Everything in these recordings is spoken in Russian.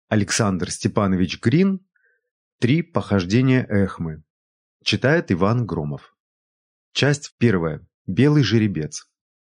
Александр Степанович Грин. Три похождения Эхмы. Читает Иван Громов. Часть первая. Белый жеребец.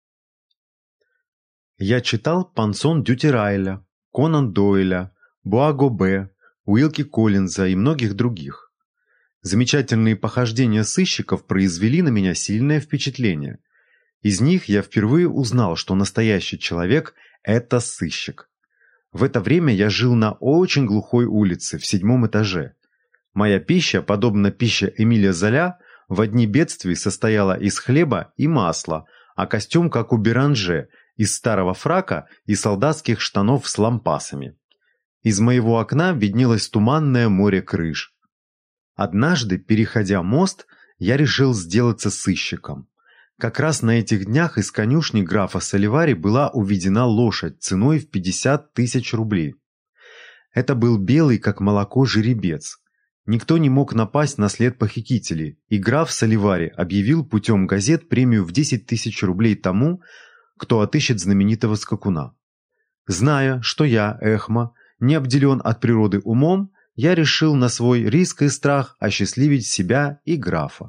Я читал Пансон Дютерайля, Конан Дойля, Буаго-Б, Уилки Коллинза и многих других. Замечательные похождения сыщиков произвели на меня сильное впечатление. Из них я впервые узнал, что настоящий человек – это сыщик. В это время я жил на очень глухой улице, в 7-м этаже. Моя пища, подобно пище Эмиля Золя, в дни бедствий состояла из хлеба и масла, а костюм, как у Беранже, из старого фрака и солдатских штанов с лампасами. Из моего окна виднелось туманное море крыш. Однажды, переходя мост, я решил сделаться сыщиком. Как раз на этих днях из конюшни графа Соливари была уведена лошадь ценой в 50 тысяч рублей. Это был белый, как молоко, жеребец. Никто не мог напасть на след похитителей, и граф Соливари объявил путем газет премию в 10 тысяч рублей тому, кто отыщет знаменитого скакуна. Зная, что я, Эхма, не обделен от природы умом, я решил на свой риск и страх осчастливить себя и графа.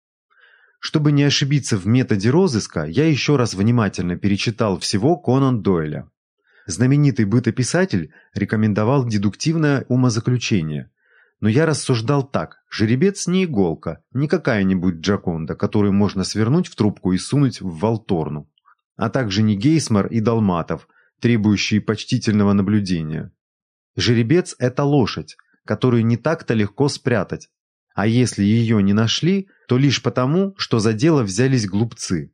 Чтобы не ошибиться в методе розыска, я еще раз внимательно перечитал всего Конан Дойля. Знаменитый бытописатель рекомендовал дедуктивное умозаключение. Но я рассуждал так: жеребец не иголка, не какая-нибудь Джоконда, которую можно свернуть в трубку и сунуть в валторну, а также не Гейсмар и Долматов, требующие почтительного наблюдения. Жеребец – это лошадь, которую не так-то легко спрятать, а если ее не нашли, то лишь потому, что за дело взялись глупцы.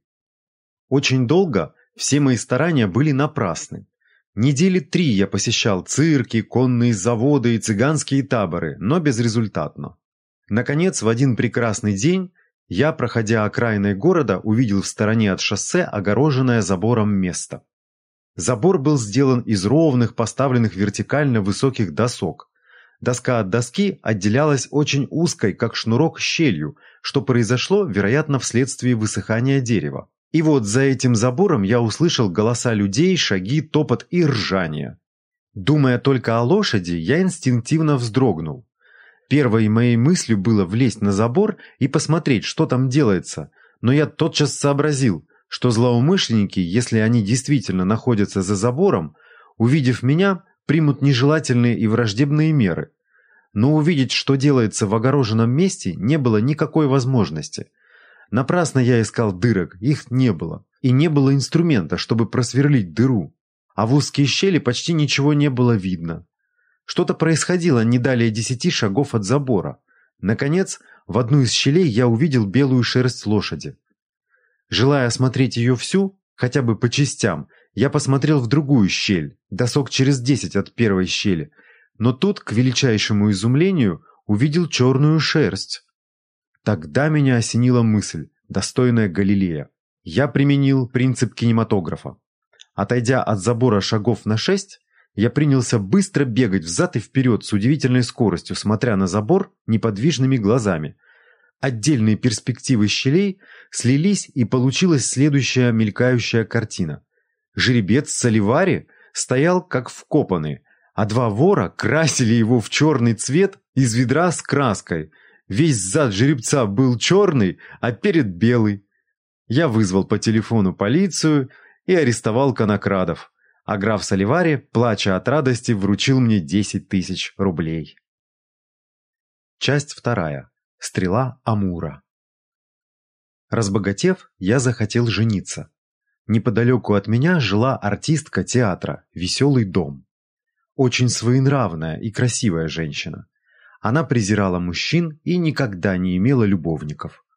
Очень долго все мои старания были напрасны. Недели 3 я посещал цирки, конные заводы и цыганские таборы, но безрезультатно. Наконец, в один прекрасный день я, проходя окраиной города, увидел в стороне от шоссе огороженное забором место. Забор был сделан из ровных, поставленных вертикально высоких досок. Доска от доски отделялась очень узкой, как шнурок, щелью, что произошло, вероятно, вследствие высыхания дерева. И вот за этим забором я услышал голоса людей, шаги, топот и ржание. Думая только о лошади, я инстинктивно вздрогнул. Первой моей мыслью было влезть на забор и посмотреть, что там делается, но я тотчас сообразил, что злоумышленники, если они действительно находятся за забором, увидев меня, примут нежелательные и враждебные меры. Но увидеть, что делается в огороженном месте, не было никакой возможности. Напрасно я искал дырок, их не было. И не было инструмента, чтобы просверлить дыру. А в узкие щели почти ничего не было видно. Что-то происходило не далее 10 шагов от забора. Наконец, в одну из щелей я увидел белую шерсть лошади. Желая осмотреть ее всю, хотя бы по частям, я посмотрел в другую щель, досок через 10 от первой щели, но тут, к величайшему изумлению, увидел черную шерсть. Тогда меня осенила мысль, достойная Галилея. Я применил принцип кинематографа. Отойдя от забора шагов на 6, я принялся быстро бегать взад и вперед с удивительной скоростью, смотря на забор неподвижными глазами. Отдельные перспективы щелей слились, и получилась следующая мелькающая картина. Жеребец Соливари стоял как вкопанный, а 2 вора красили его в черный цвет из ведра с краской. Весь зад жеребца был черный, а перед белый. Я вызвал по телефону полицию и арестовал конокрадов, а граф Соливари, плача от радости, вручил мне 10 тысяч рублей. Часть вторая. Стрела Амура. Разбогатев, я захотел жениться. Неподалеку от меня жила артистка театра «Веселый дом». Очень своенравная и красивая женщина. Она презирала мужчин и никогда не имела любовников.